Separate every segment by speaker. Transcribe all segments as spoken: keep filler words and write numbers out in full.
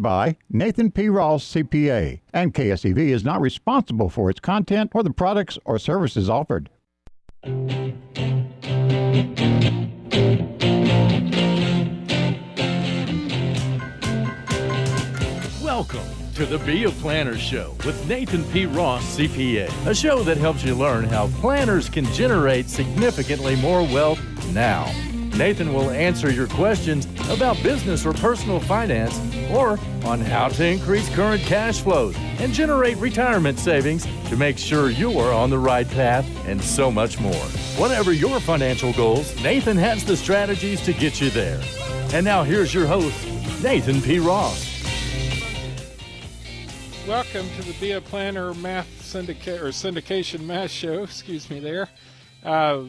Speaker 1: by Nathan P. Ross, C P A, and K S E V is not responsible for its content or the products or services offered.
Speaker 2: Welcome to the Be a Planner Show with Nathan P. Ross, C P A, a show that helps you learn how planners can generate significantly more wealth now. Nathan will answer your questions about business or personal finance, or on how to increase current cash flows and generate retirement savings to make sure you are on the right path, and so much more. Whatever your financial goals, Nathan has the strategies to get you there. And now here's your host, Nathan P. Ross.
Speaker 3: Welcome to the Be a Planner Math Syndicate or Syndication Math Show. Excuse me there. Uh,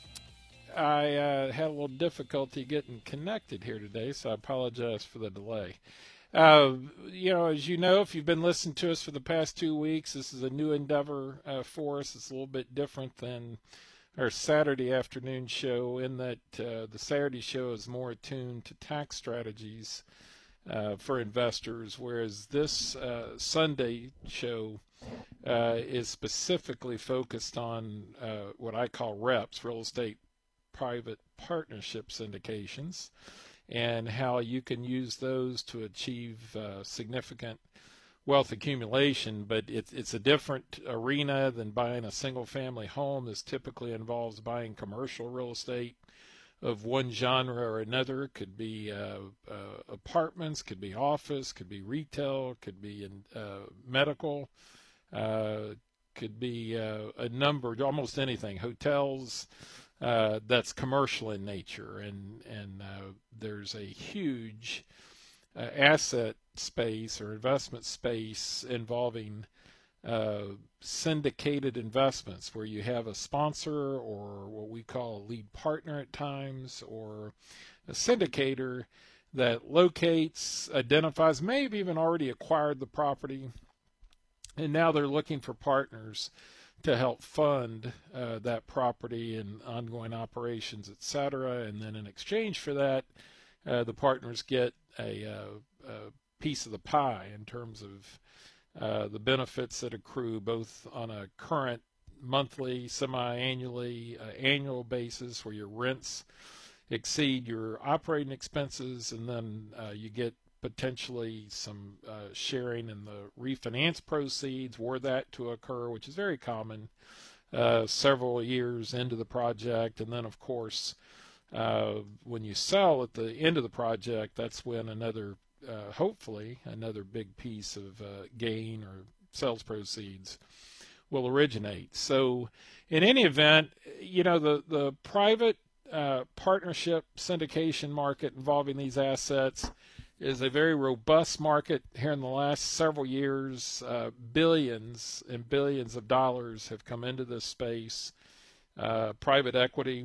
Speaker 3: I uh, had a little difficulty getting connected here today, so I apologize for the delay. Uh, you know, as you know, if you've been listening to us for the past two weeks, this is a new endeavor uh, for us. It's a little bit different than our Saturday afternoon show in that uh, the Saturday show is more attuned to tax strategies uh, for investors, whereas this uh, Sunday show uh, is specifically focused on uh, what I call REPS, real estate private partnership syndications, and how you can use those to achieve uh, significant wealth accumulation. But it's, it's a different arena than buying a single family home. This typically involves buying commercial real estate of one genre or another. It could be uh, uh, apartments, could be office, could be retail, could be in uh, medical, uh, could be uh, a number, almost anything, hotels. Uh, that's commercial in nature, and and uh, there's a huge uh, asset space or investment space involving uh, syndicated investments, where you have a sponsor or what we call a lead partner at times, or a syndicator that locates, identifies, may have even already acquired the property, and now they're looking for partners to help fund uh, that property and ongoing operations, et cetera. And then in exchange for that, uh, the partners get a, uh, a piece of the pie in terms of uh, the benefits that accrue both on a current monthly, semi-annually, uh, annual basis, where your rents exceed your operating expenses, and then uh, you get potentially some uh, sharing in the refinance proceeds, were that to occur, which is very common uh, several years into the project. And then, of course, uh, when you sell at the end of the project, that's when another, uh, hopefully, another big piece of uh, gain or sales proceeds will originate. So in any event, you know, the, the private uh, partnership syndication market involving these assets is a very robust market here in the last several years. Uh, billions and billions of dollars have come into this space. Uh, private equity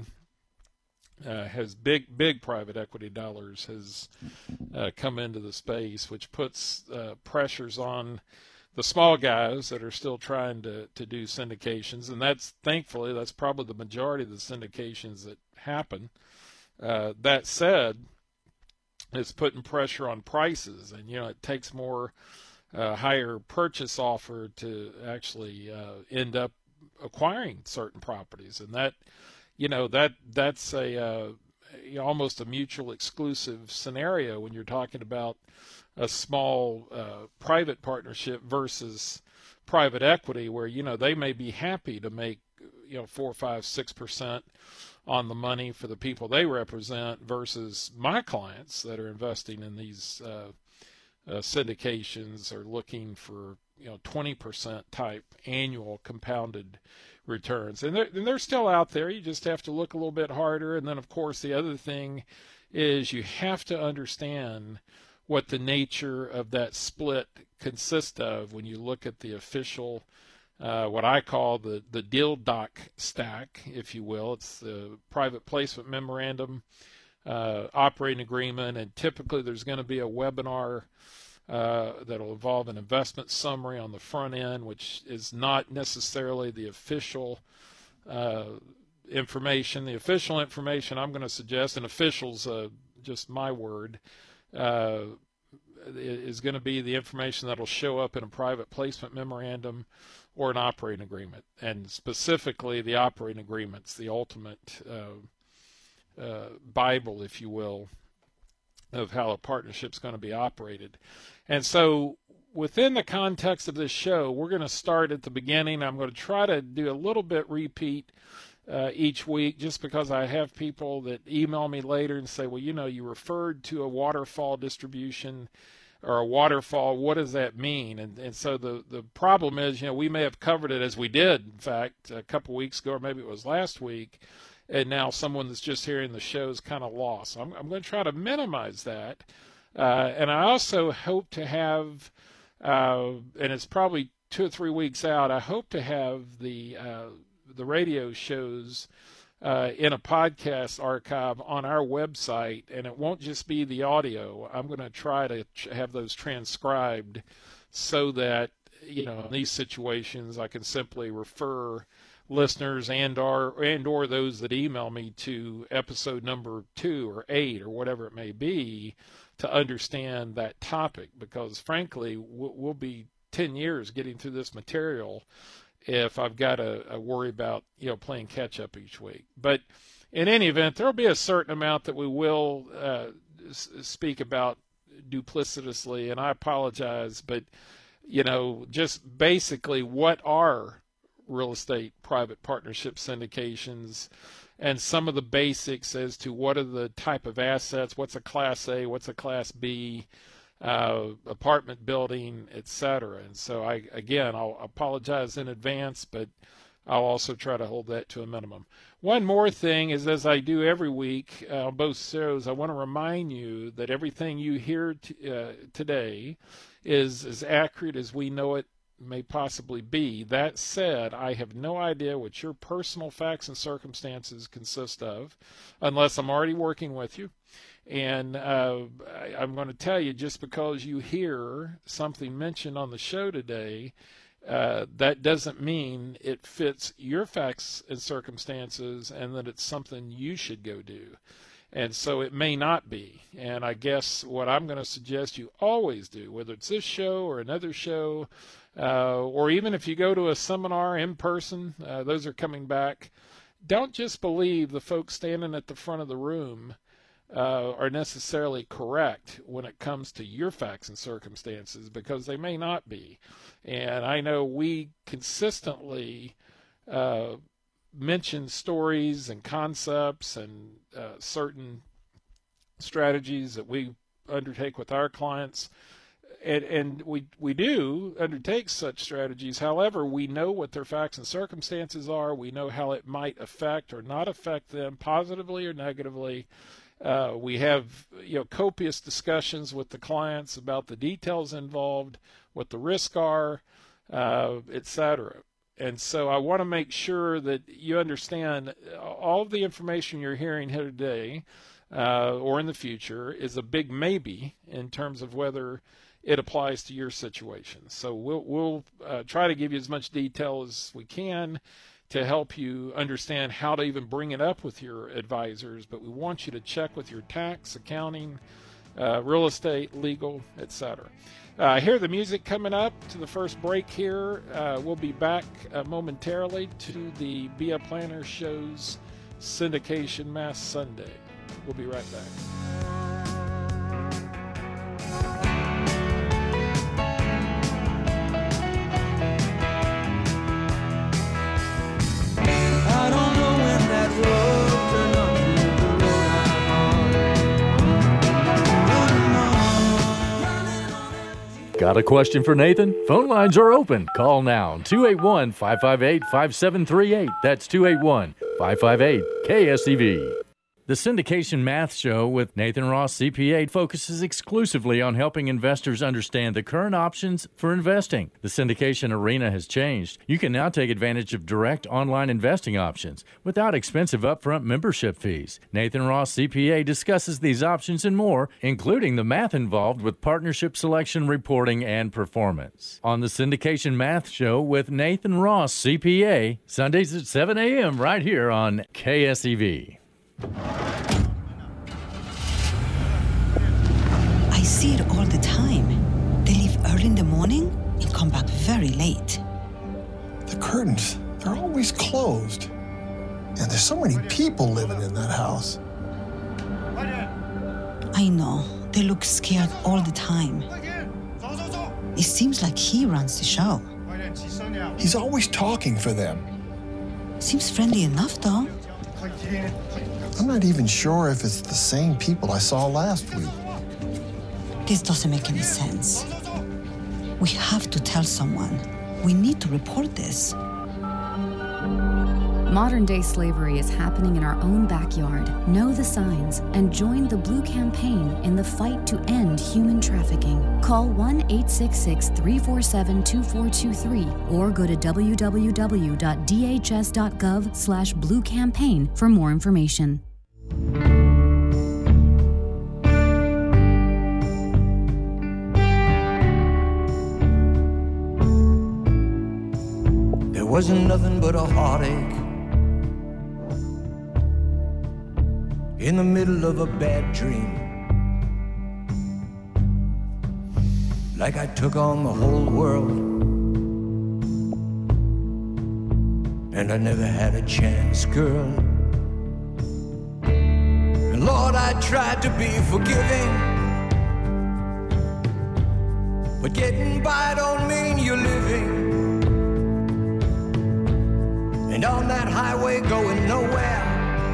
Speaker 3: uh, has big, big private equity dollars has uh, come into the space, which puts uh, pressures on the small guys that are still trying to, to do syndications. And that's, thankfully, that's probably the majority of the syndications that happen. Uh, that said, it's putting pressure on prices, and you know it takes more uh, higher purchase offer to actually uh, end up acquiring certain properties, and that you know that that's a uh, you know, almost a mutual exclusive scenario when you're talking about a small uh, private partnership versus private equity, where you know they may be happy to make you know four, five, six percent on the money for the people they represent, versus my clients that are investing in these uh, uh, syndications are looking for you know twenty percent type annual compounded returns. And they're, and they're still out there. You just have to look a little bit harder. And then, of course, the other thing is you have to understand what the nature of that split consists of when you look at the official Uh, what I call the, the deal doc stack, if you will. It's the private placement memorandum, uh, operating agreement, and typically there's going to be a webinar uh, that will involve an investment summary on the front end, which is not necessarily the official uh, information. The official information I'm going to suggest, and official's uh, just my word, uh, is going to be the information that will show up in a private placement memorandum or an operating agreement, and specifically the operating agreements, the ultimate uh, uh, Bible, if you will, of how a partnership is going to be operated. And so within the context of this show, we're going to start at the beginning. I'm going to try to do a little bit repeat uh, each week, just because I have people that email me later and say, well, you know, you referred to a waterfall distribution or a waterfall. What does that mean? And and so the, the problem is, you know, we may have covered it as we did, in fact, a couple weeks ago, or maybe it was last week, and now someone that's just hearing the show is kind of lost. So I'm, I'm going to try to minimize that. Uh, and I also hope to have, uh, and it's probably two or three weeks out, I hope to have the uh, the radio shows uh, in a podcast archive on our website, and it won't just be the audio. I'm going to try to have those transcribed so that, you know, in these situations I can simply refer listeners and or and or those that email me to episode number two or eight or whatever it may be to understand that topic, because frankly we'll be ten years getting through this material if I've got to, to worry about, you know, playing catch up each week. But in any event, there'll be a certain amount that we will uh, speak about duplicitously, and I apologize, but you know, just basically what are real estate private partnership syndications, and some of the basics as to what are the type of assets, what's a Class A, what's a Class B, uh, apartment building, et cetera. And so I, again, I'll apologize in advance, but I'll also try to hold that to a minimum. One more thing is, as I do every week uh, on both shows, I want to remind you that everything you hear t- uh, today is as accurate as we know it may possibly be. That said, I have no idea what your personal facts and circumstances consist of unless I'm already working with you. And uh, I, I'm going to tell you, just because you hear something mentioned on the show today, uh, that doesn't mean it fits your facts and circumstances and that it's something you should go do. And so it may not be. And I guess what I'm going to suggest you always do, whether it's this show or another show, uh, or even if you go to a seminar in person, uh, those are coming back, don't just believe the folks standing at the front of the room uh, are necessarily correct when it comes to your facts and circumstances, because they may not be. And I know we consistently uh, mention stories and concepts and uh, certain strategies that we undertake with our clients, and, and we we do undertake such strategies. However, we know what their facts and circumstances are. We know how it might affect or not affect them positively or negatively. Uh, we have, you know, copious discussions with the clients about the details involved, what the risks are, uh, et cetera. And so I want to make sure that you understand all of the information you're hearing here today uh, or in the future is a big maybe in terms of whether it applies to your situation. So we'll, we'll uh, try to give you as much detail as we can to help you understand how to even bring it up with your advisors, but we want you to check with your tax, accounting, uh, real estate, legal, et cetera. Uh, hear the music coming up to the first break here. Uh, we'll be back uh, momentarily to the Be a Planner Show's Syndication Mass Sunday. We'll be right back.
Speaker 4: I don't know when that road turned onto the road I'm on.
Speaker 2: Got a question for Nathan? Phone lines are open. Call now, two eight one, five five eight, five seven three eight. That's two eight one, five five eight, K S E V. The Syndication Math Show with Nathan Ross, C P A, focuses exclusively on helping investors understand the current options for investing. The syndication arena has changed. You can now take advantage of direct online investing options without expensive upfront membership fees. Nathan Ross, C P A, discusses these options and more, including the math involved with partnership selection, reporting, and performance. On the Syndication Math Show with Nathan Ross, C P A, Sundays at seven a.m. right here on K S E V.
Speaker 5: I see it all the time. morning and come back very late.
Speaker 6: The curtains, they're always closed. And there's so many people living in that house.
Speaker 5: I know, they look scared all the time. It seems like he runs the show.
Speaker 6: He's always talking for them.
Speaker 5: Seems friendly enough, though.
Speaker 6: I'm not even sure if it's the same people I saw last week.
Speaker 5: This doesn't make any sense. We have to tell someone. We need to report this.
Speaker 7: Modern-day slavery is happening in our own backyard. Know the signs and join the Blue Campaign in the fight to end human trafficking. Call one eight six six, three four seven, two four two three or go to w w w dot d h s dot gov slash blue campaign for more information.
Speaker 4: There wasn't nothing but a heartache in the middle of a bad dream. Like I took on the whole world and I never had a chance, girl. And Lord, I tried to be forgiving, but getting by don't mean you're living. And on that highway going nowhere.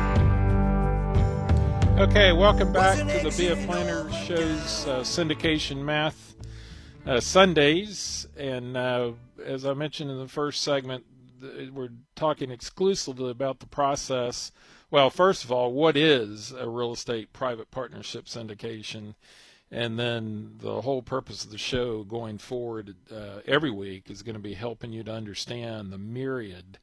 Speaker 3: Okay, welcome back to the Be a Planner Show's uh, Syndication Math uh, Sundays. And uh, as I mentioned in the first segment, th- we're talking exclusively about the process. Well, first of all, what is a real estate private partnership syndication? And then the whole purpose of the show going forward uh, every week is going to be helping you to understand the myriad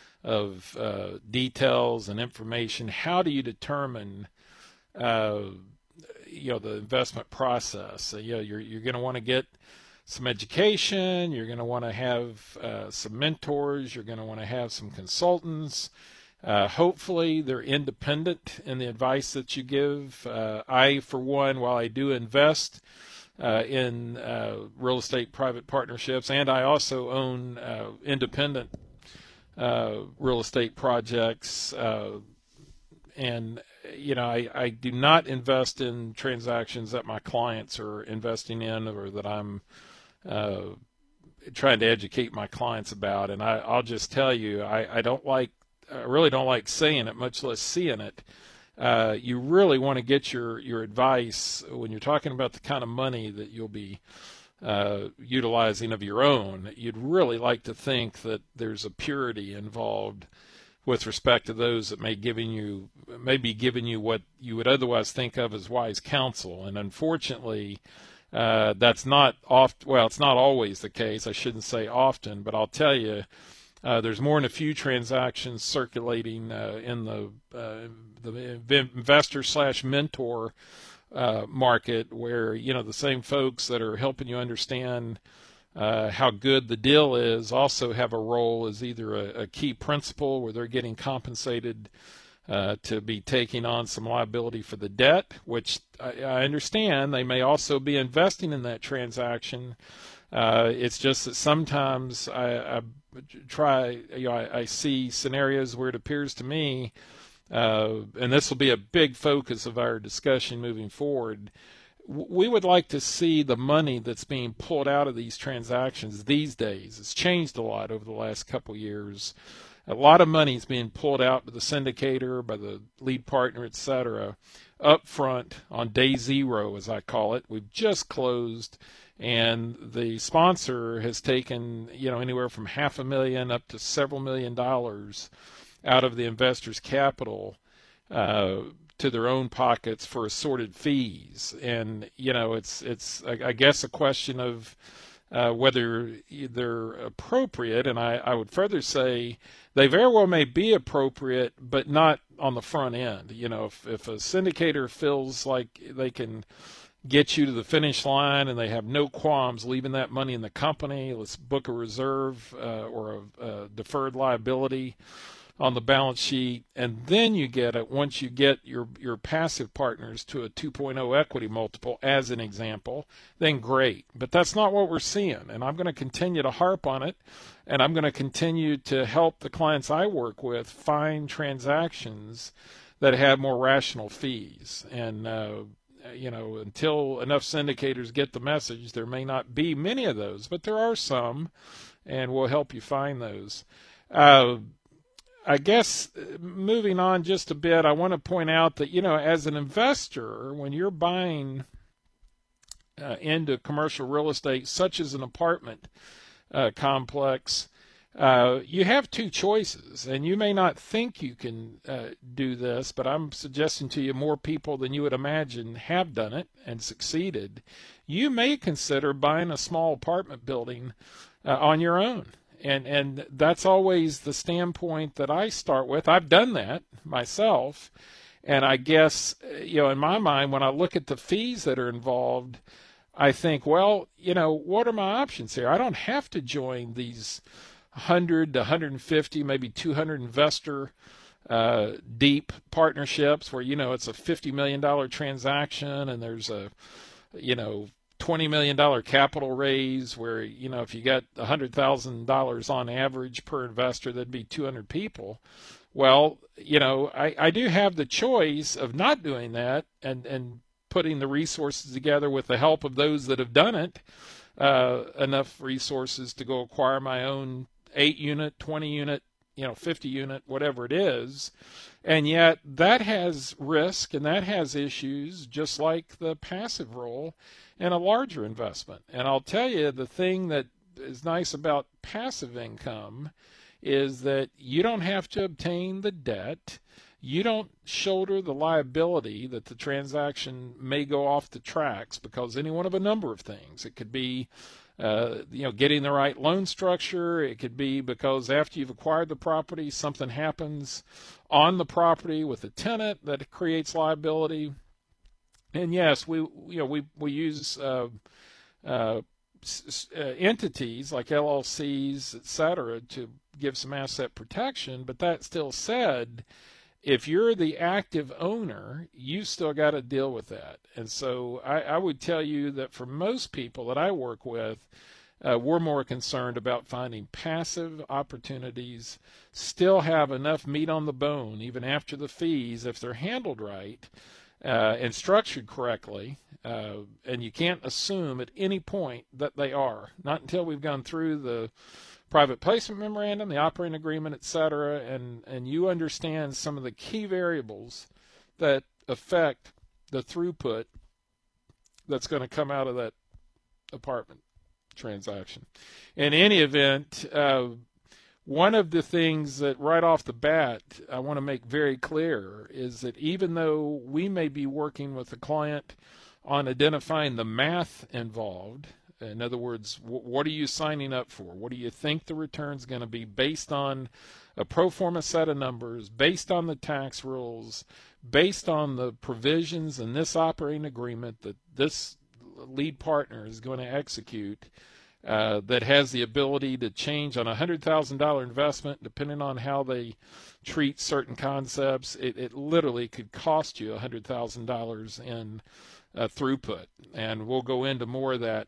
Speaker 3: of uh, details and information. How do you determine Uh, you know, the investment process? So, you know, you're you're going to want to get some education. You're going to want to have uh, some mentors. You're going to want to have some consultants. Uh, hopefully, they're independent in the advice that you give. Uh, I, for one, while I do invest uh, in uh, real estate private partnerships, and I also own uh, independent uh, real estate projects, uh, and you know, I, I do not invest in transactions that my clients are investing in or that I'm uh, trying to educate my clients about. And I, I'll just tell you, I, I don't like, I really don't like saying it, much less seeing it. Uh, you really want to get your, your advice when you're talking about the kind of money that you'll be uh, utilizing of your own. You'd really like to think that there's a purity involved with respect to those that may giving you may be giving you what you would otherwise think of as wise counsel. And unfortunately, uh, that's not oft well, it's not always the case. I shouldn't say often, but I'll tell you, uh, there's more than a few transactions circulating uh, in the uh, the investor slash mentor uh, market where, you know, the same folks that are helping you understand Uh, how good the deal is also have a role as either a, a key principal where they're getting compensated uh, to be taking on some liability for the debt, which I, I understand they may also be investing in that transaction. Uh, it's just that sometimes I, I try, you know, I, I see scenarios where it appears to me, uh, and this will be a big focus of our discussion moving forward, we would like to see the money that's being pulled out of these transactions these days. It's changed a lot over the last couple of years. A lot of money is being pulled out by the syndicator, by the lead partner, et cetera, up front on day zero, as I call it. We've just closed, and the sponsor has taken, you know, anywhere from half a million up to several million dollars out of the investor's capital uh, to their own pockets for assorted fees. And, you know, it's, it's I, I guess, a question of uh, whether they're appropriate. And I, I would further say they very well may be appropriate, but not on the front end. You know, if, if a syndicator feels like they can get you to the finish line and they have no qualms leaving that money in the company, let's book a reserve uh, or a, a deferred liability on the balance sheet, and then you get it once you get your, your passive partners to a two point oh equity multiple, as an example, then great. But that's not what we're seeing, and I'm going to continue to harp on it, and I'm going to continue to help the clients I work with find transactions that have more rational fees. And, uh, you know, until enough syndicators get the message, there may not be many of those, but there are some, and we'll help you find those. Uh, I guess moving on just a bit, I want to point out that, you know, as an investor, when you're buying uh, into commercial real estate, such as an apartment uh, complex, uh, you have two choices. And you may not think you can uh, do this, but I'm suggesting to you more people than you would imagine have done it and succeeded. You may consider buying a small apartment building uh, on your own. And and that's always the standpoint that I start with. I've done that myself. And I guess, you know, in my mind, when I look at the fees that are involved, I think, well, you know, what are my options here? I don't have to join these one hundred to one hundred fifty, maybe two hundred investor uh, deep partnerships where, you know, it's a fifty million dollars transaction and there's a, you know, twenty million dollars capital raise where, you know, if you got one hundred thousand dollars on average per investor, that'd be two hundred people. Well, you know, I, I do have the choice of not doing that and, and putting the resources together with the help of those that have done it, uh, enough resources to go acquire my own eight unit, twenty unit, you know, fifty unit, whatever it is. And yet that has risk and that has issues, just like the passive role in a larger investment. And I'll tell you, the thing that is nice about passive income is that you don't have to obtain the debt. You don't shoulder the liability that the transaction may go off the tracks because any one of a number of things. It could be uh, you know, getting the right loan structure. It could be because after you've acquired the property, something happens on the property with the tenant that creates liability. And yes, we you know we we use uh, uh, s- uh, entities like L L Cs, et cetera, to give some asset protection. But that still said, if you're the active owner, you still got to deal with that. And so I, I would tell you that for most people that I work with, uh, we're more concerned about finding passive opportunities, still have enough meat on the bone, even after the fees, if they're handled right. Uh, and structured correctly, uh, and you can't assume at any point that they are. Not until we've gone through the private placement memorandum, the operating agreement, et cetera, and, and you understand some of the key variables that affect the throughput that's going to come out of that apartment transaction. In any event, uh, one of the things that right off the bat I want to make very clear is that even though we may be working with a client on identifying the math involved, in other words, what are you signing up for? What do you think the return's going to be based on a pro forma set of numbers, based on the tax rules, based on the provisions in this operating agreement that this lead partner is going to execute? Uh, that has the ability to change on a one hundred thousand dollars investment, depending on how they treat certain concepts. It, it literally could cost you one hundred thousand dollars in uh, throughput, and we'll go into more of that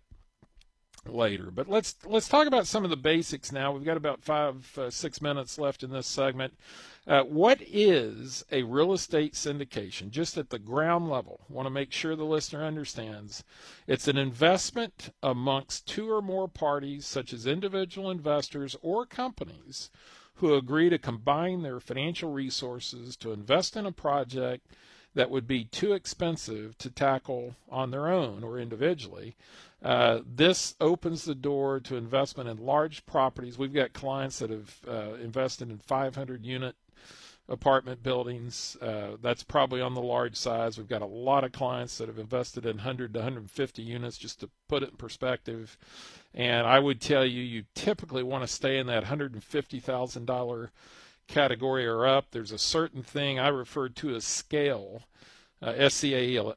Speaker 3: later. But let's let's talk about some of the basics now. We've got about five, uh, six minutes left in this segment. Uh, what is a real estate syndication? Just at the ground level, I want to make sure the listener understands. It's an investment amongst two or more parties, such as individual investors or companies, who agree to combine their financial resources to invest in a project that would be too expensive to tackle on their own or individually. Uh, this opens the door to investment in large properties. We've got clients that have uh, invested in five hundred unit apartment buildings. Uh, that's probably on the large size. We've got a lot of clients that have invested in one hundred to one hundred fifty units, just to put it in perspective. And I would tell you, you typically want to stay in that one hundred fifty thousand dollars category or up. There's a certain thing I refer to as scale, uh, S C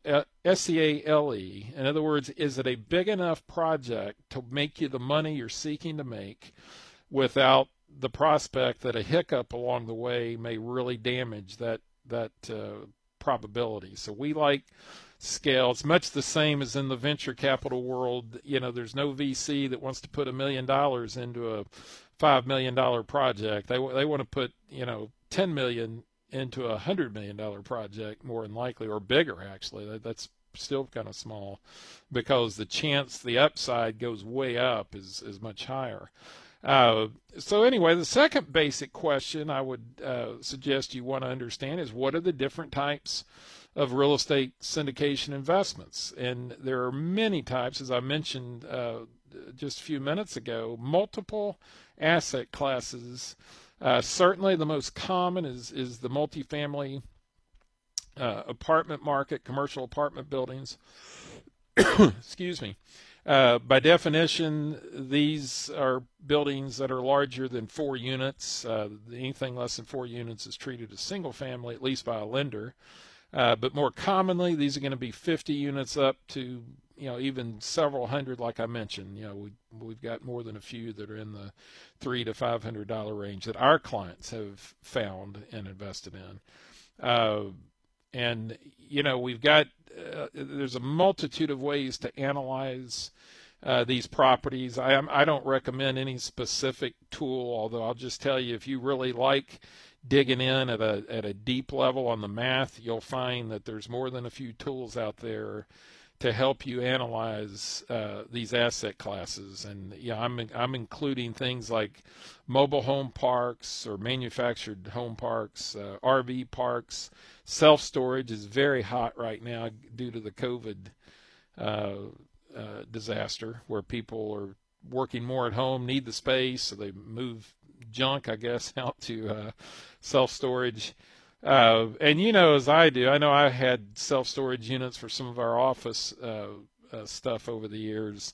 Speaker 3: A L E. In other words, is it a big enough project to make you the money you're seeking to make without the prospect that a hiccup along the way may really damage that that uh, probability. So we like scale. It's much the same as in the venture capital world. You know, there's no V C that wants to put a million dollars into a five million dollar project. They they want to put, you know, ten million into a hundred million dollar project, more than likely, or bigger actually. That, that's still kind of small, because the chance the upside goes way up is is much higher. Uh, so anyway, the second basic question I would uh, suggest you want to understand is, what are the different types of real estate syndication investments? And there are many types, as I mentioned uh, just a few minutes ago, multiple asset classes. Uh, certainly the most common is, is the multifamily uh, apartment market, commercial apartment buildings. Excuse me. Uh, by definition, these are buildings that are larger than four units. Uh, anything less than four units is treated as single family, at least by a lender. Uh, but more commonly, these are going to be fifty units up to, you know, even several hundred, like I mentioned. You know, we, we've got more than a few that are in the three to five hundred dollar range that our clients have found and invested in. Uh, and you know, we've got uh, there's a multitude of ways to analyze uh, these properties. I am I don't recommend any specific tool, although I'll just tell you, if you really like digging in at a at a deep level on the math, you'll find that there's more than a few tools out there to help you analyze uh, these asset classes. And yeah, I'm I'm including things like mobile home parks or manufactured home parks, uh, R V parks. Self-storage is very hot right now due to the COVID uh, uh, disaster, where people are working more at home, need the space, so they move junk, I guess, out to uh, self-storage. Uh, and you know, as I do, I know I had self-storage units for some of our office uh, uh, stuff over the years.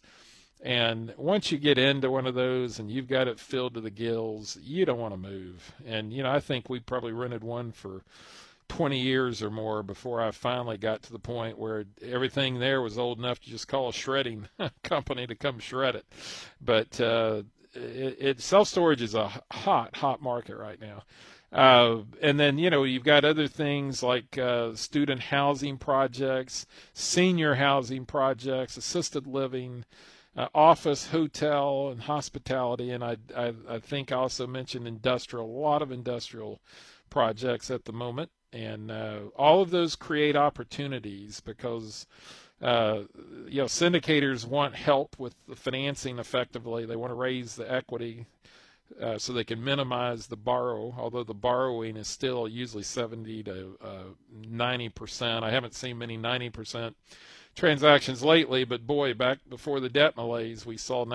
Speaker 3: And once you get into one of those and you've got it filled to the gills, you don't want to move. And, you know, I think we probably rented one for twenty years or more before I finally got to the point where everything there was old enough to just call a shredding company to come shred it. But uh, it, it self-storage is a hot, hot market right now. Uh, and then, you know, you've got other things like uh, student housing projects, senior housing projects, assisted living, uh, office, hotel, and hospitality. And I, I, I think I also mentioned industrial, a lot of industrial projects at the moment. And uh, all of those create opportunities because, uh, you know, syndicators want help with the financing effectively. They want to raise the equity Uh, so they can minimize the borrow, although the borrowing is still usually seventy to ninety percent. I haven't seen many ninety percent transactions lately, but boy, back before the debt malaise, we saw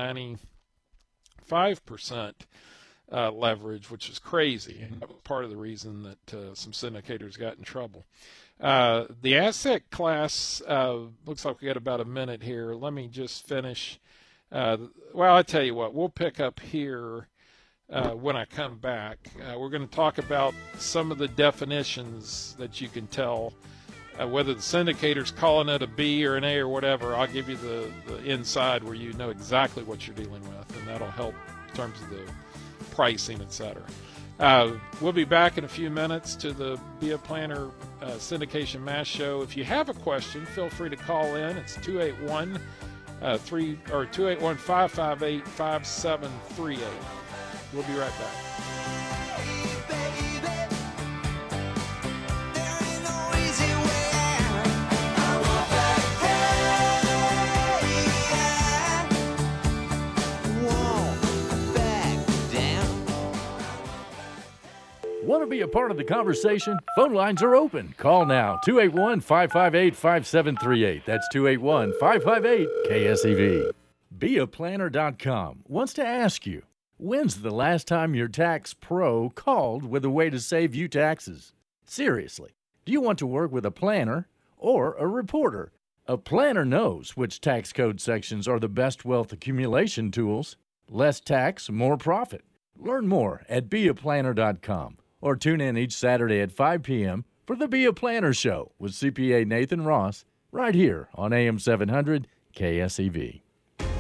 Speaker 3: ninety-five percent uh, leverage, which is crazy. And that was part of the reason that uh, some syndicators got in trouble. Uh, the asset class, uh, looks like we got about a minute here. Let me just finish. Uh, well, I tell you what, we'll pick up here Uh, when I come back. Uh, we're going to talk about some of the definitions that you can tell, uh, whether the syndicator's calling it a B or an A or whatever. I'll give you the, the inside where you know exactly what you're dealing with, and that'll help in terms of the pricing, et cetera. Uh, we'll be back in a few minutes to the Be a Planner uh, Syndication Mass Show. If you have a question, feel free to call in. It's two eight one three or two eight one five five eight five seven three eight. We'll be right back.
Speaker 2: Want to be a part of the conversation? Phone lines are open. Call now, two eight one five five eight five seven three eight. That's two eight one five five eight K S E V. Be a planner dot com wants to ask you, when's the last time your tax pro called with a way to save you taxes? Seriously, do you want to work with a planner or a reporter? A planner knows which tax code sections are the best wealth accumulation tools. Less tax, more profit. Learn more at be a planner dot com or tune in each Saturday at five p.m. for the Be a Planner Show with C P A Nathan Ross right here on A M seven hundred K S E V.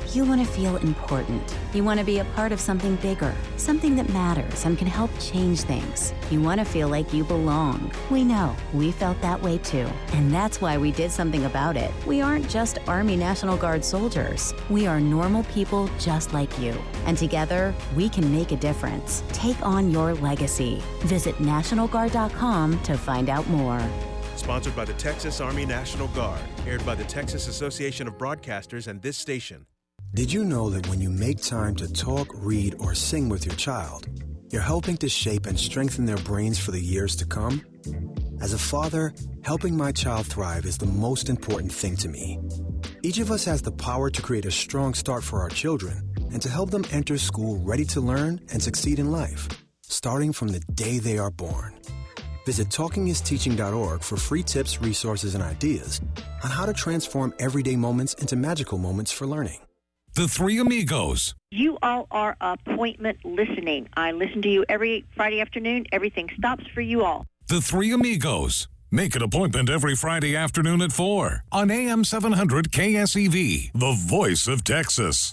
Speaker 8: You want to feel important. You want to be a part of something bigger, something that matters and can help change things. You want to feel like you belong. We know. We felt that way too. And that's why we did something about it. We aren't just Army National Guard soldiers. We are normal people just like you. And together, we can make a difference. Take on your legacy. Visit National Guard dot com to find out more.
Speaker 9: Sponsored by the Texas Army National Guard. Aired by the Texas Association of Broadcasters and this station.
Speaker 10: Did you know that when you make time to talk, read, or sing with your child, you're helping to shape and strengthen their brains for the years to come? As a father, helping my child thrive is the most important thing to me. Each of us has the power to create a strong start for our children and to help them enter school ready to learn and succeed in life, starting from the day they are born. Visit talking is teaching dot org for free tips, resources, and ideas on how to transform everyday moments into magical moments for learning.
Speaker 11: The Three Amigos.
Speaker 12: You all are appointment listening. I listen to you every Friday afternoon. Everything stops for you all.
Speaker 11: The Three Amigos. Make an appointment every Friday afternoon at four on A M seven hundred K S E V, the voice of Texas.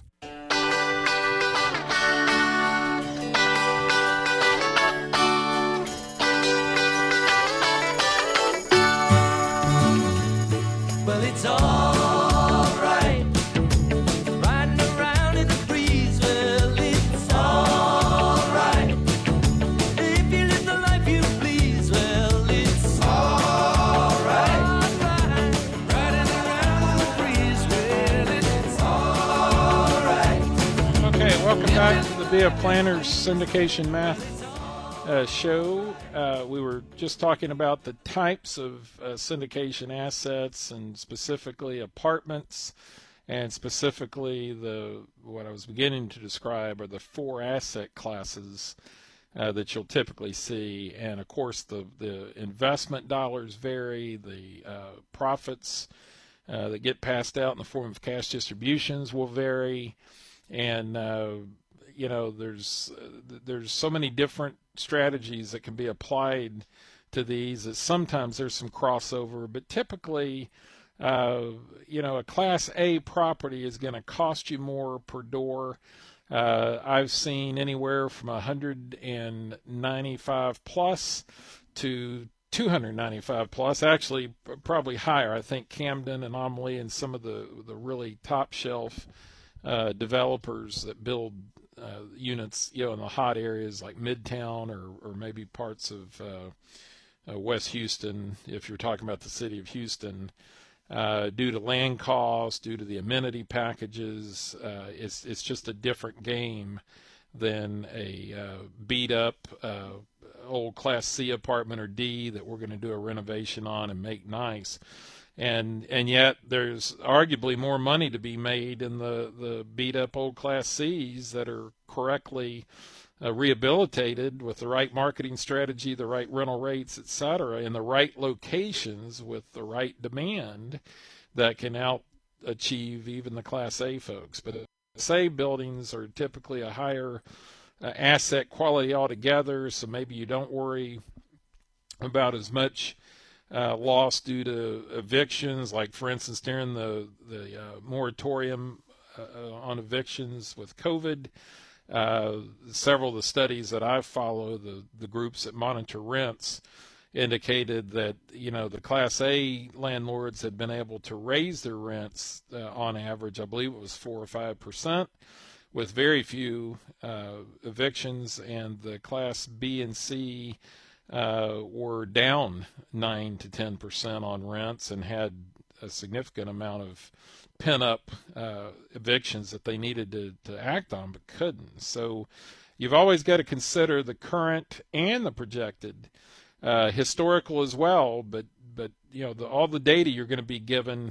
Speaker 4: Well, it's all right. Riding around in the breeze. Well, it's all right. If you live the life you please. Well, it's all right. Riding around in the breeze. Well, it's all right.
Speaker 3: Okay, welcome back to the Be a Planners Syndication Math Uh, show. Uh, we were just talking about the types of uh, syndication assets, and specifically apartments, and specifically the what I was beginning to describe are the four asset classes uh, that you'll typically see. And of course, the the investment dollars vary. The uh, profits uh, that get passed out in the form of cash distributions will vary, and uh, you know, there's there's so many different strategies that can be applied to these that sometimes there's some crossover, but typically, uh, you know, a Class A property is going to cost you more per door. Uh, I've seen anywhere from one hundred ninety-five plus to two hundred ninety-five plus, actually probably higher. I think Camden and Amelie and some of the, the really top shelf uh, developers that build Uh, units, you know, in the hot areas like Midtown or, or maybe parts of uh, uh, West Houston, if you're talking about the city of Houston, uh, due to land costs, due to the amenity packages, uh, it's it's just a different game than a uh, beat up uh, old Class C apartment or D that we're going to do a renovation on and make nice. And and yet there's arguably more money to be made in the, the beat-up old Class Cs that are correctly uh, rehabilitated with the right marketing strategy, the right rental rates, et cetera, in the right locations with the right demand that can out-achieve even the Class A folks. But Class A buildings are typically a higher uh, asset quality altogether, so maybe you don't worry about as much Uh, loss due to evictions, like for instance during the the uh, moratorium uh, on evictions with COVID. Uh, several of the studies that I follow, the the groups that monitor rents, indicated that you know the Class A landlords had been able to raise their rents uh, on average. I believe it was four or five percent, with very few uh, evictions, and the Class B and C Uh, were down nine to ten percent on rents and had a significant amount of pent-up uh, evictions that they needed to, to act on but couldn't. So you've always got to consider the current and the projected, uh, historical as well. But but you know the, all the data you're going to be given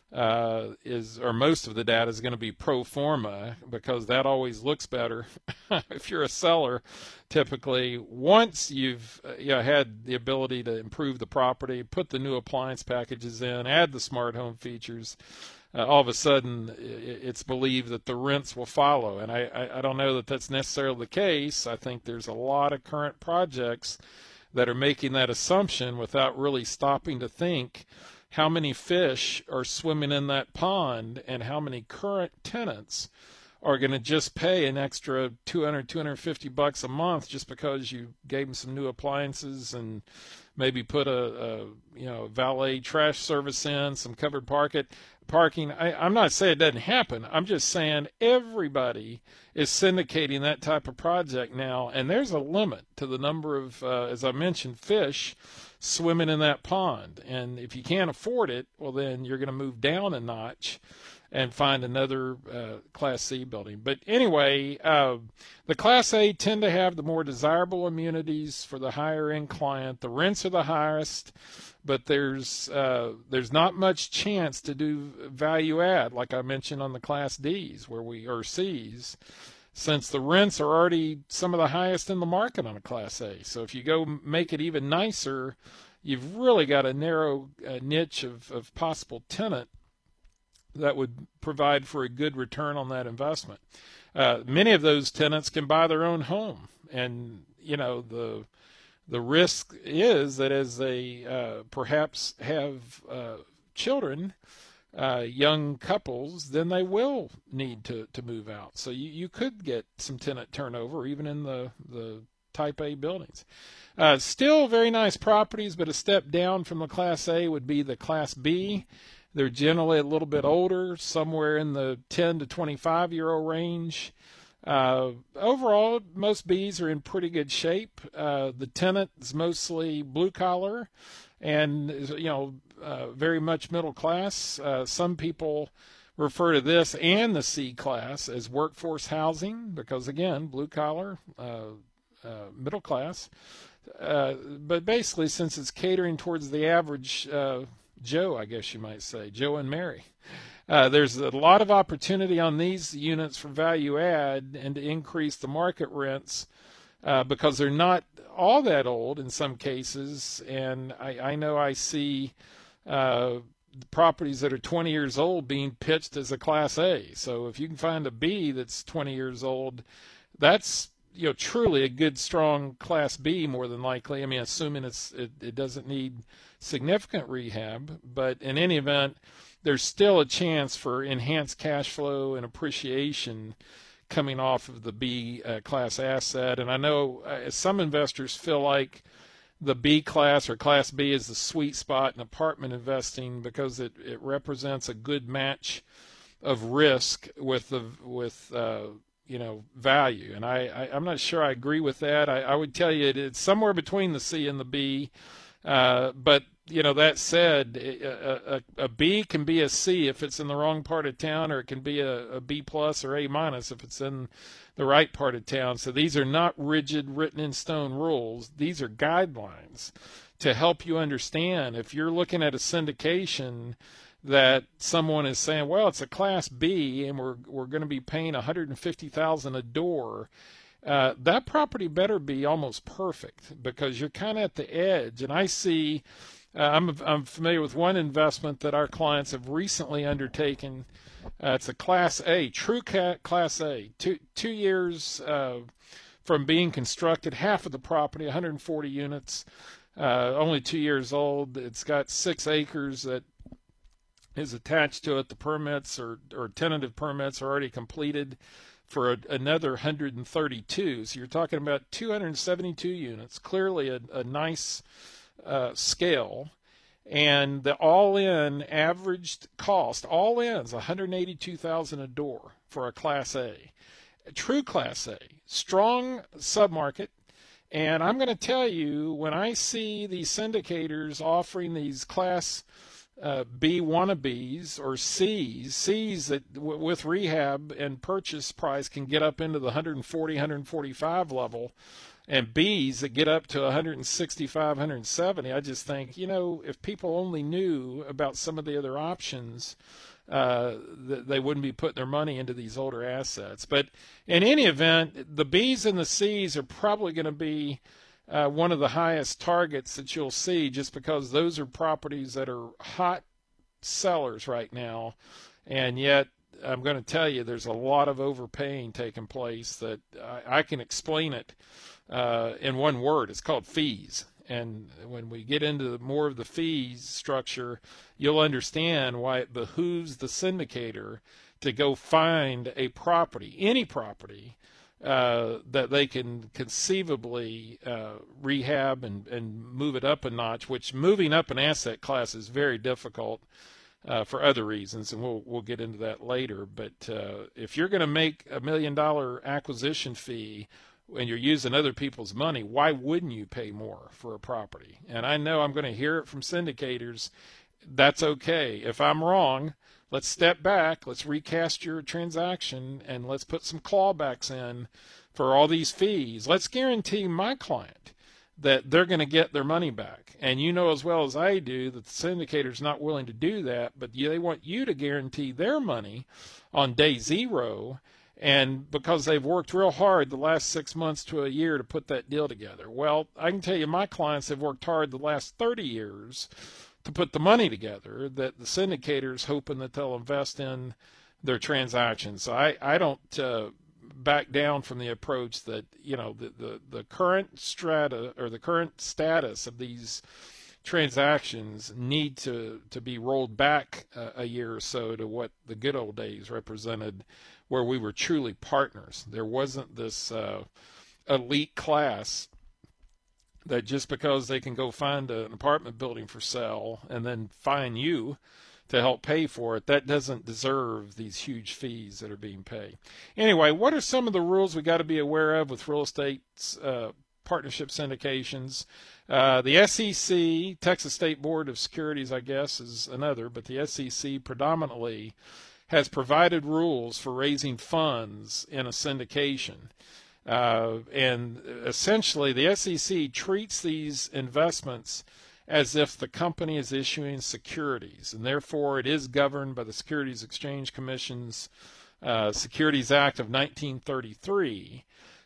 Speaker 3: uh, is, or most of the data is going to be pro forma, because that always looks better if you're a seller. Typically, once you've uh, you know, had the ability to improve the property, put the new appliance packages in, add the smart home features, uh, all of a sudden it's believed that the rents will follow. And I, I, I don't know that that's necessarily the case. I think there's a lot of current projects that are making that assumption without really stopping to think how many fish are swimming in that pond and how many current tenants are going to just pay an extra two hundred, two hundred fifty bucks a month just because you gave them some new appliances and maybe put a, a you know valet trash service in, some covered parking. Parking. I, I'm not saying it doesn't happen. I'm just saying everybody is syndicating that type of project now, and there's a limit to the number of, uh, as I mentioned, fish swimming in that pond. And if you can't afford it, well, then you're going to move down a notch and find another uh, Class C building. But anyway, uh, the Class A tend to have the more desirable amenities for the higher end client. The rents are the highest, but there's uh, there's not much chance to do value add, like I mentioned on the Class D's where we or C's, since the rents are already some of the highest in the market on a Class A. So if you go make it even nicer, you've really got a narrow uh, niche of, of possible tenant that would provide for a good return on that investment. Uh, many of those tenants can buy their own home, and you know the the risk is that as they uh, perhaps have uh, children, uh, young couples, then they will need to, to move out. So you, you could get some tenant turnover even in the the Type A buildings. Uh, still very nice properties, but a step down from the Class A would be the Class B. They're generally a little bit older, somewhere in the ten to twenty-five year old range. Uh, overall, most Bs are in pretty good shape. Uh, the tenant is mostly blue collar and, you know, uh, very much middle class. Uh, some people refer to this and the C class as workforce housing because, again, blue collar, uh, uh, middle class. Uh, but basically, since it's catering towards the average uh, Joe, I guess you might say, Joe and Mary. Uh, there's a lot of opportunity on these units for value add and to increase the market rents uh, because they're not all that old in some cases. And I, I know I see uh, properties that are twenty years old being pitched as a Class A. So if you can find a B that's twenty years old, that's you know truly a good, strong Class B more than likely. I mean, assuming it's it, it doesn't need significant rehab, but in any event, there's still a chance for enhanced cash flow and appreciation coming off of the B uh, class asset. And I know uh, some investors feel like the B class or Class B is the sweet spot in apartment investing because it, it represents a good match of risk with the with uh, you know value. And I, I I'm not sure I agree with that. I, I would tell you it, it's somewhere between the C and the B. Uh, but, you know, that said, a, a, a B can be a C if it's in the wrong part of town, or it can be a, a B plus or A minus if it's in the right part of town. So these are not rigid, written in stone rules. These are guidelines to help you understand if you're looking at a syndication that someone is saying, well, it's a Class B and we're we're going to be paying one hundred fifty thousand dollars a door. Uh, that property better be almost perfect because you're kind of at the edge. And I see, uh, I'm I'm familiar with one investment that our clients have recently undertaken. Uh, it's a Class A, true ca- Class A, two two years uh, from being constructed, half of the property, one hundred forty units, uh, only two years old. It's got six acres that is attached to it. The permits or, or tentative permits are already completed for a, another one hundred thirty-two. So you're talking about two hundred seventy-two units, clearly a, a nice uh, scale. And the all-in averaged cost, all in, is one hundred eighty-two thousand dollars a door for a Class A. A true Class A, strong submarket. And I'm going to tell you, when I see these syndicators offering these Class Uh, B wannabes or C's, C's that w- with rehab and purchase price can get up into the one hundred forty, one hundred forty-five level, and B's that get up to one hundred sixty-five, one hundred seventy. I just think, you know, if people only knew about some of the other options, uh, th- they wouldn't be putting their money into these older assets. But in any event, the B's and the C's are probably going to be Uh, one of the highest targets that you'll see just because those are properties that are hot sellers right now. And yet, I'm going to tell you, there's a lot of overpaying taking place that I, I can explain it uh, in one word. It's called fees. and when we get into more of the fees structure, you'll understand why it behooves the syndicator to go find a property, any property, uh, that they can conceivably uh, rehab and, and move it up a notch, which moving up an asset class is very difficult uh, for other reasons, and we'll we'll get into that later. But uh, if you're going to make a million dollar acquisition fee and you're using other people's money, why wouldn't you pay more for a property? And I know I'm going to hear it from syndicators. That's okay. If I'm wrong, let's step back, let's recast your transaction, and let's put some clawbacks in for all these fees. Let's guarantee my client that they're going to get their money back. And you know as well as I do that the syndicator's not willing to do that, but they want you to guarantee their money on day zero, and because they've worked real hard the last six months to a year to put that deal together. Well, I can tell you my clients have worked hard the last thirty years to put the money together that the syndicator's hoping that they'll invest in their transactions. So I, I don't uh, back down from the approach that, you know, the, the, the current strata or the current status of these transactions need to, to be rolled back uh, a year or so to what the good old days represented, where we were truly partners. There wasn't this uh, elite class that just because they can go find an apartment building for sale and then find you to help pay for it, that doesn't deserve these huge fees that are being paid. Anyway, what are some of the rules we got to be aware of with real estate uh, partnership syndications? Uh, the S E C, Texas State Board of Securities, I guess, is another, but the S E C predominantly has provided rules for raising funds in a syndication. Uh, and essentially, the S E C treats these investments as if the company is issuing securities, and therefore it is governed by the Securities Exchange Commission's uh, Securities Act of nineteen thirty-three.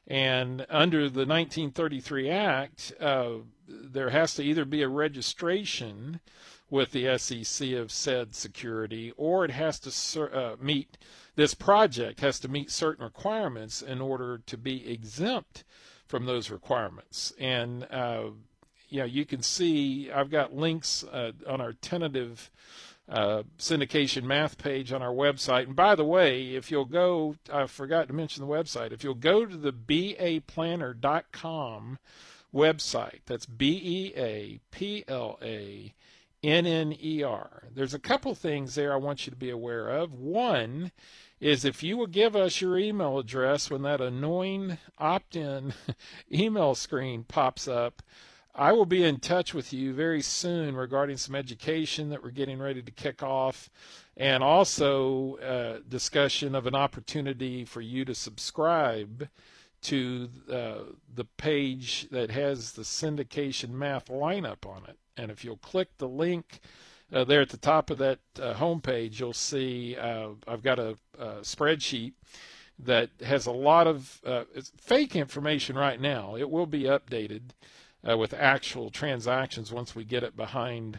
Speaker 3: And under the nineteen thirty-three Act, uh, there has to either be a registration with the S E C of said security, or it has to uh, meet, this project has to meet certain requirements in order to be exempt from those requirements. And, uh, you know, you can see, I've got links uh, on our tentative uh, syndication math page on our website. And by the way, if you'll go, I forgot to mention the website, if you'll go to the B A planner dot com website, that's B E A P L A N N E R. There's a couple things there I want you to be aware of. One is if you will give us your email address when that annoying opt-in email screen pops up, I will be in touch with you very soon regarding some education that we're getting ready to kick off, and also uh, discussion of an opportunity for you to subscribe to uh, the page that has the syndication math lineup on it. And if you'll click the link uh, there at the top of that uh, homepage, you'll see uh, I've got a, a spreadsheet that has a lot of uh, it's fake information right now. It will be updated uh, with actual transactions once we get it behind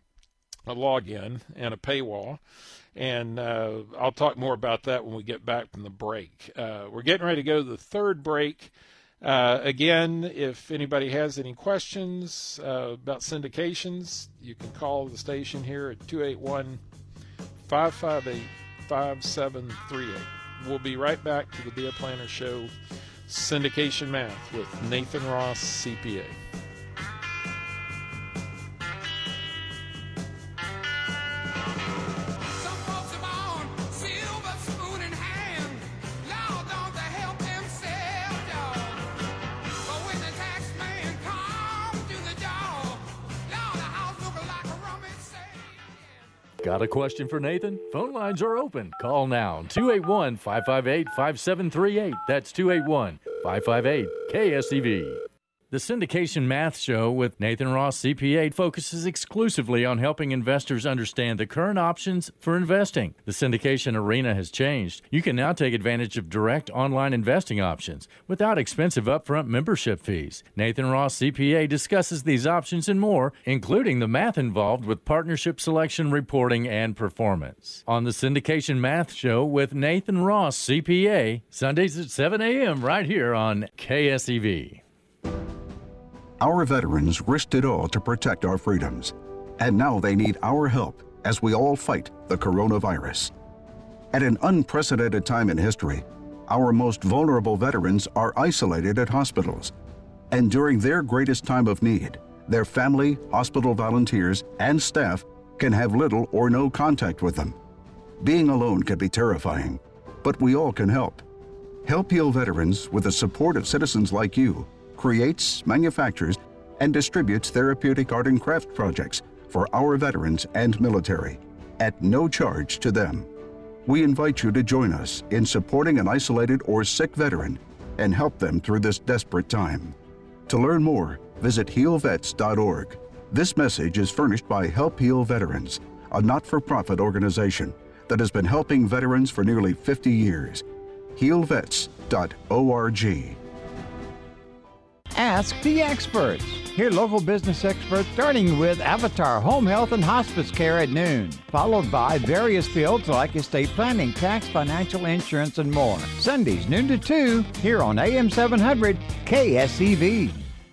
Speaker 3: a login and a paywall. And uh, I'll talk more about that when we get back from the break. Uh, we're getting ready to go to the third break. Uh, again, if anybody has any questions uh, about syndications, you can call the station here at two eight one, five five eight, five seven three eight. We'll be right back to the Be a Planner Show Syndication Math with Nathan Ross, C P A.
Speaker 2: Got a question for Nathan? Phone lines are open. Call now, two eight one, five five eight, five seven three eight. That's two eight one, five five eight, K S E V. The Syndication Math Show with Nathan Ross, C P A, focuses exclusively on helping investors understand the current options for investing. The syndication arena has changed. You can now take advantage of direct online investing options without expensive upfront membership fees. Nathan Ross, C P A, discusses these options and more, including the math involved with partnership selection, reporting, and performance. On the Syndication Math Show with Nathan Ross, C P A, Sundays at seven a.m. right here on K S E V.
Speaker 13: Our veterans risked it all to protect our freedoms, and now they need our help as we all fight the coronavirus. At an unprecedented time in history, our most vulnerable veterans are isolated at hospitals, and during their greatest time of need, their family, hospital volunteers, and staff can have little or no contact with them. Being alone can be terrifying, but we all can help. Help Heal Veterans, with the support of citizens like you, creates, manufactures, and distributes therapeutic art and craft projects for our veterans and military at no charge to them. We invite you to join us in supporting an isolated or sick veteran and help them through this desperate time. To learn more, visit heal vets dot org. This message is furnished by Help Heal Veterans, a not-for-profit organization that has been helping veterans for nearly fifty years. heal vets dot org.
Speaker 1: Ask the experts. Hear local business experts starting with Avatar Home Health and Hospice Care at noon, followed by various fields like estate planning, tax, financial, insurance, and more. Sundays noon to two here on A M seven hundred K S E V.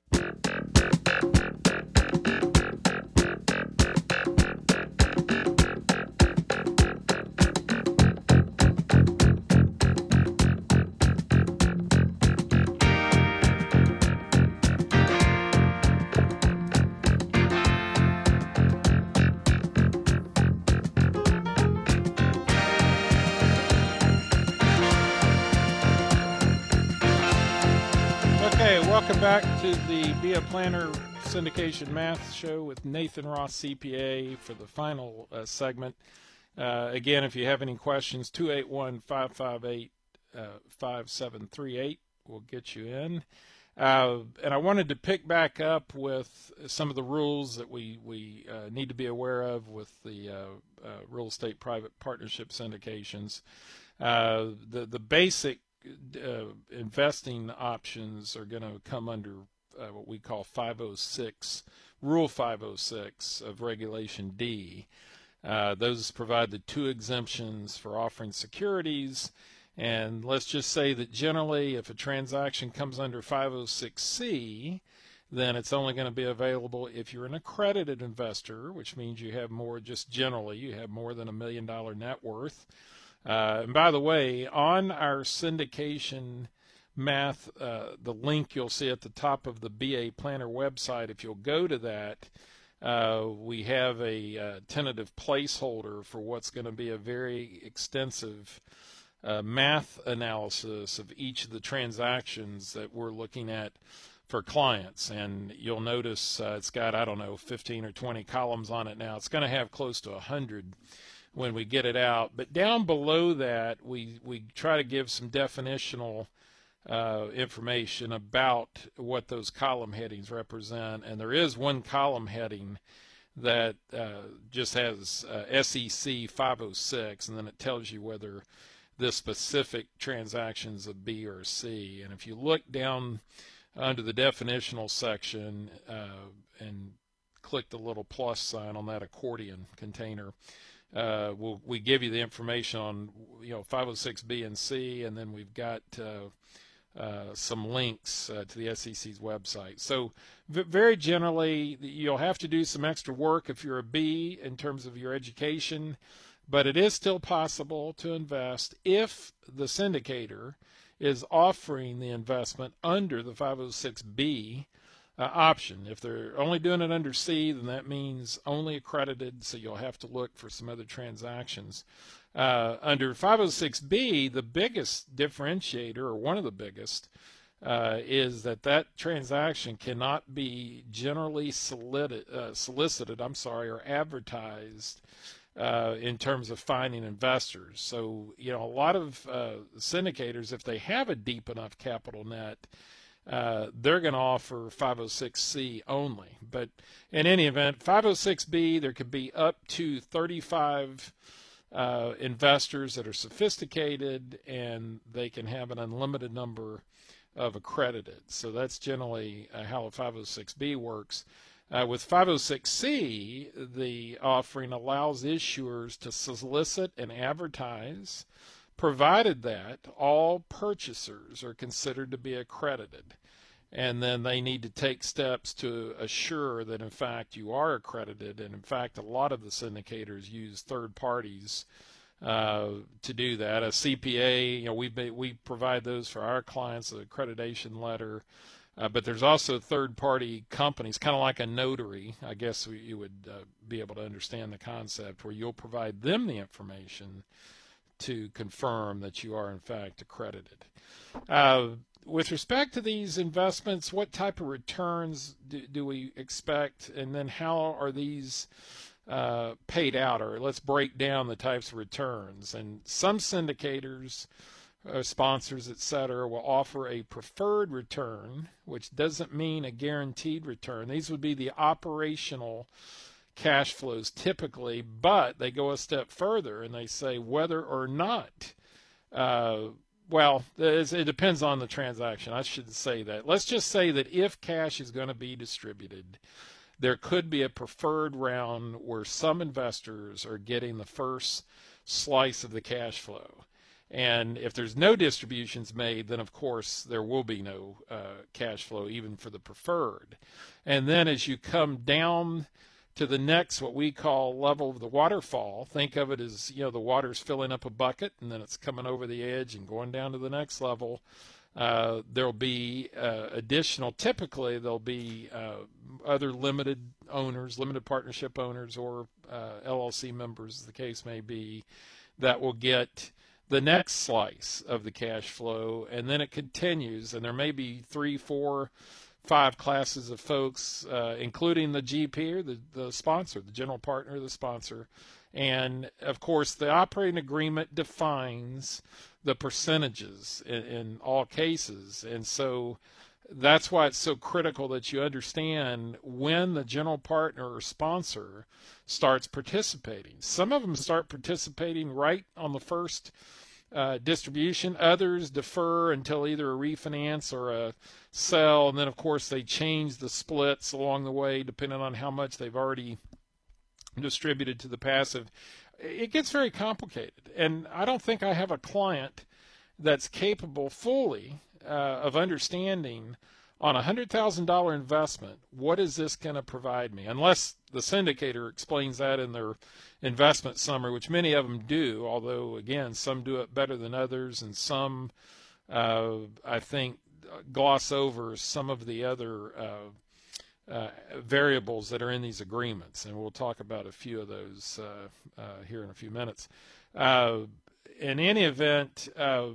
Speaker 3: Back to the Be a Planner Syndication Math Show with Nathan Ross, C P A, for the final uh, segment. Uh, again, if you have any questions, two eight one, five five eight, five seven three eight will get you in. Uh, and I wanted to pick back up with some of the rules that we, we uh, need to be aware of with the uh, uh, real estate private partnership syndications. Uh, the, the basic Uh, investing options are going to come under uh, what we call five oh six, Rule five oh six of Regulation D. Uh, those provide the two exemptions for offering securities, and let's just say that generally if a transaction comes under five oh six C, then it's only going to be available if you're an accredited investor, which means you have more, just generally, you have more than a million dollar net worth. Uh, and by the way, on our syndication math, uh, the link you'll see at the top of the B A Planner website, if you'll go to that, uh, we have a uh, tentative placeholder for what's going to be a very extensive uh, math analysis of each of the transactions that we're looking at for clients. And you'll notice uh, it's got, I don't know, fifteen or twenty columns on it now. It's going to have close to one hundred when we get it out. But down below that, we, we try to give some definitional uh, information about what those column headings represent. And there is one column heading that uh, just has uh, S E C five oh six, and then it tells you whether this specific transaction is a B or a C. And if you look down under the definitional section uh, and click the little plus sign on that accordion container, Uh, we'll, we give you the information on, you know, five oh six B and C, and then we've got uh, uh, some links uh, to the S E C's website. So v- very generally, you'll have to do some extra work if you're a B in terms of your education, but it is still possible to invest if the syndicator is offering the investment under the five oh six B Uh, option. If they're only doing it under C, then that means only accredited, so you'll have to look for some other transactions. Uh, under five oh six B, the biggest differentiator, or one of the biggest, uh, is that that transaction cannot be generally solicited, uh, solicited I'm sorry, or advertised uh, in terms of finding investors. So, you know, a lot of uh, syndicators, if they have a deep enough capital net, Uh, they're going to offer five oh six C only. But in any event, five oh six B, there could be up to thirty-five uh, investors that are sophisticated, and they can have an unlimited number of accredited. So that's generally uh, how a five oh six B works. Uh, with five oh six C, the offering allows issuers to solicit and advertise, provided that all purchasers are considered to be accredited. and then they need to take steps to assure that, in fact, you are accredited. And, in fact, a lot of the syndicators use third parties uh, to do that. A C P A, you know, we we provide those for our clients, an accreditation letter. Uh, but there's also third-party companies, kind of like a notary, I guess we, you would uh, be able to understand the concept, where you'll provide them the information to confirm that you are, in fact, accredited. Uh, with respect to these investments, what type of returns do, do we expect, and then how are these uh, paid out? Or let's break down the types of returns. And some syndicators, Uh, sponsors, et cetera, will offer a preferred return, which doesn't mean a guaranteed return. These would be the operational cash flows typically, but they go a step further and they say whether or not, uh, well, it depends on the transaction. I should say that. Let's just say that if cash is going to be distributed, there could be a preferred round where some investors are getting the first slice of the cash flow. And if there's no distributions made, then of course there will be no uh, cash flow even for the preferred. And then as you come down to the next, what we call level of the waterfall, think of it as, you know, the water's filling up a bucket and then it's coming over the edge and going down to the next level. Uh, there'll be uh, additional, typically there'll be uh, other limited owners, limited partnership owners, or uh, L L C members, as the case may be, that will get the next slice of the cash flow, and then it continues, and there may be three, four, five classes of folks, uh, including the G P or the, the sponsor, the general partner, the sponsor. And, of course, the operating agreement defines the percentages in, in all cases, and so that's why it's so critical that you understand when the general partner or sponsor starts participating. Some of them start participating right on the first uh, distribution. Others defer until either a refinance or a sell, and then, of course, they change the splits along the way depending on how much they've already distributed to the passive. It gets very complicated, and I don't think I have a client that's capable fully Uh, of understanding on a one hundred thousand dollars investment, what is this going to provide me? Unless the syndicator explains that in their investment summary, which many of them do, although, again, some do it better than others, and some, uh, I think, gloss over some of the other uh, uh, variables that are in these agreements. And we'll talk about a few of those uh, uh, here in a few minutes. Uh, in any event, uh,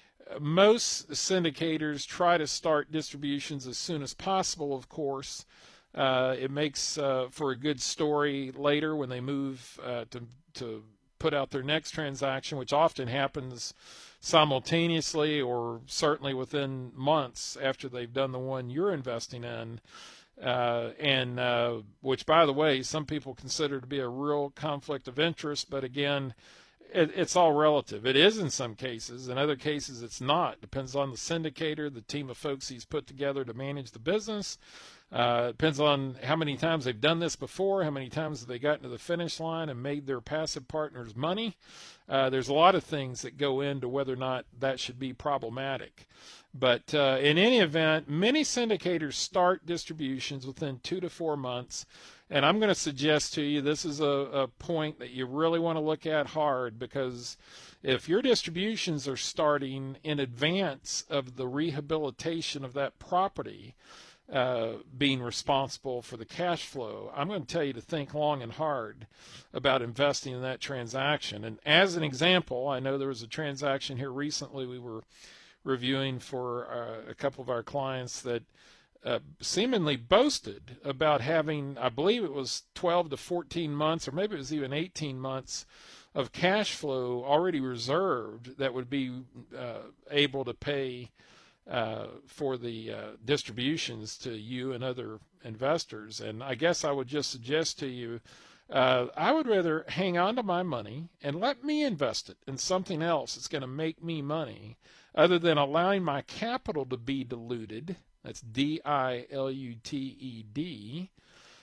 Speaker 3: most syndicators try to start distributions as soon as possible, of course. Uh, it makes uh, for a good story later when they move uh, to, to put out their next transaction, which often happens simultaneously or certainly within months after they've done the one you're investing in. Uh, and uh, which, by the way, some people consider to be a real conflict of interest, but again, It, it's all relative. It is in some cases. In other cases, it's not. Depends on the syndicator, the team of folks he's put together to manage the business. Uh, depends on how many times they've done this before, how many times have they gotten to the finish line and made their passive partners money. Uh, there's a lot of things that go into whether or not that should be problematic. But uh, in any event, many syndicators start distributions within two to four months. And I'm going to suggest to you this is a, a point that you really want to look at hard, because if your distributions are starting in advance of the rehabilitation of that property uh, being responsible for the cash flow, I'm going to tell you to think long and hard about investing in that transaction. And as an example, I know there was a transaction here recently we were reviewing for uh, a couple of our clients that Uh, seemingly boasted about having, I believe it was twelve to fourteen months, or maybe it was even eighteen months of cash flow already reserved that would be uh, able to pay uh, for the uh, distributions to you and other investors. And I guess I would just suggest to you, uh, I would rather hang on to my money and let me invest it in something else that's going to make me money, other than allowing my capital to be diluted. That's D I L U T E D,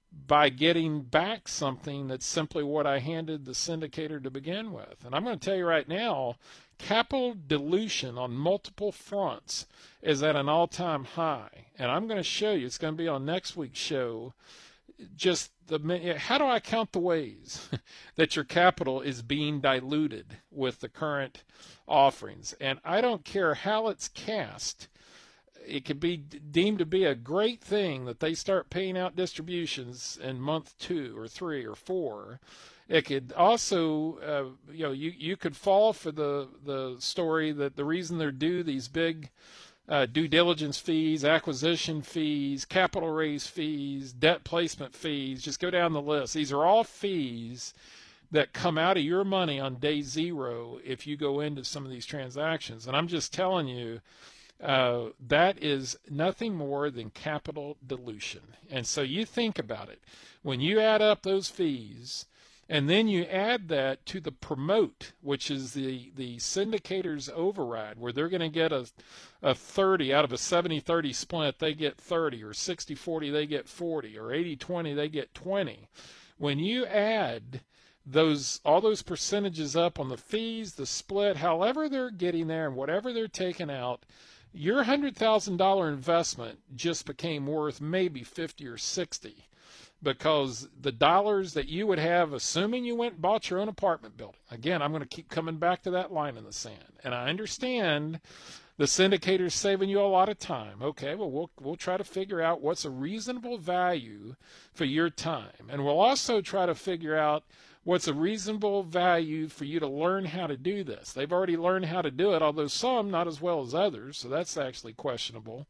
Speaker 3: by getting back something that's simply what I handed the syndicator to begin with. And I'm going to tell you right now, capital dilution on multiple fronts is at an all-time high. And I'm going to show you, it's going to be on next week's show, just the how do I count the ways that your capital is being diluted with the current offerings. And I don't care how it's cast. It could be deemed to be a great thing that they start paying out distributions in month two or three or four. It could also, uh, you know, you, you could fall for the, the story that the reason they're due these big uh, due diligence fees, acquisition fees, capital raise fees, debt placement fees, just go down the list. These are all fees that come out of your money on day zero if you go into some of these transactions. And I'm just telling you, Uh, that is nothing more than capital dilution. And so you think about it. When you add up those fees, and then you add that to the promote, which is the, the syndicator's override, where they're going to get a, a thirty out of a seventy thirty split, they get thirty, or sixty forty, they get forty, or eighty twenty, they get twenty. When you add those all those percentages up on the fees, the split, however they're getting there, and whatever they're taking out, your one hundred thousand dollars investment just became worth maybe fifty or sixty, because the dollars that you would have, assuming you went and bought your own apartment building. Again, I'm going to keep coming back to that line in the sand. And I understand the syndicator's saving you a lot of time. Okay, well, we'll we'll try to figure out what's a reasonable value for your time. And we'll also try to figure out what's a reasonable value for you to learn how to do this. They've already learned how to do it, although some not as well as others, so that's actually questionable.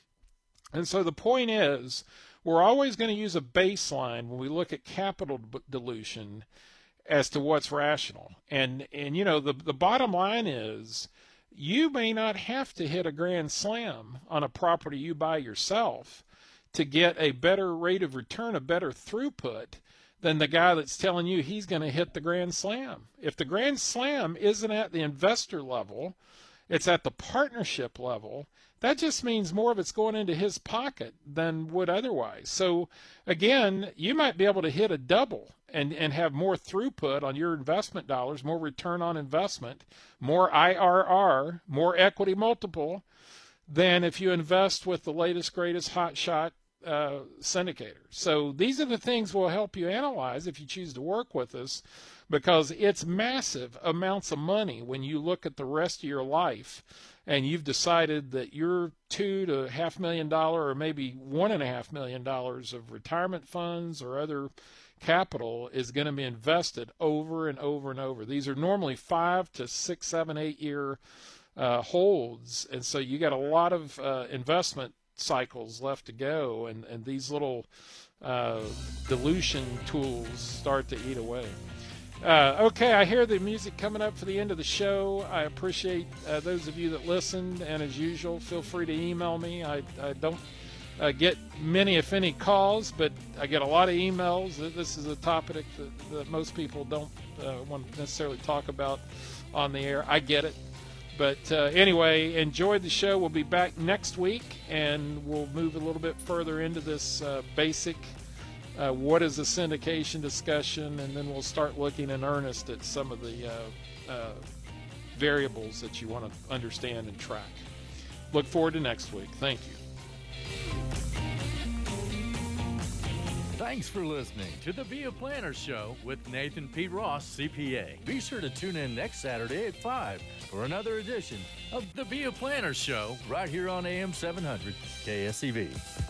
Speaker 3: And so the point is, we're always going to use a baseline when we look at capital dilution as to what's rational. And, and you know, the, the bottom line is, you may not have to hit a grand slam on a property you buy yourself to get a better rate of return, a better throughput, than the guy that's telling you he's going to hit the grand slam. If the grand slam isn't at the investor level, it's at the partnership level, that just means more of it's going into his pocket than would otherwise. So again, you might be able to hit a double and, and have more throughput on your investment dollars, more return on investment, more I R R, more equity multiple, than if you invest with the latest, greatest hot shot uh, syndicator. So these are the things we'll help you analyze if you choose to work with us, because it's massive amounts of money when you look at the rest of your life and you've decided that your two to half million dollar or maybe one and a half million dollars of retirement funds or other capital is going to be invested over and over and over. These are normally five to six, seven, eight year uh, holds. And so you got a lot of uh, investment cycles left to go, and, and these little uh, dilution tools start to eat away. Uh, okay, I hear the music coming up for the end of the show. I appreciate uh, those of you that listened, and as usual, feel free to email me. I, I don't uh, get many, if any, calls, but I get a lot of emails. This is a topic that, that most people don't uh, want to necessarily talk about on the air. I get it. But uh, anyway, enjoyed the show. We'll be back next week, and we'll move a little bit further into this uh, basic uh, what is a syndication discussion, and then we'll start looking in earnest at some of the uh, uh, variables that you want to understand and track. Look forward to next week. Thank you.
Speaker 2: Thanks for listening to the Be a Planner Show with Nathan P. Ross, C P A. Be sure to tune in next Saturday at five for another edition of the Be a Planner Show right here on A M seven hundred K S E V.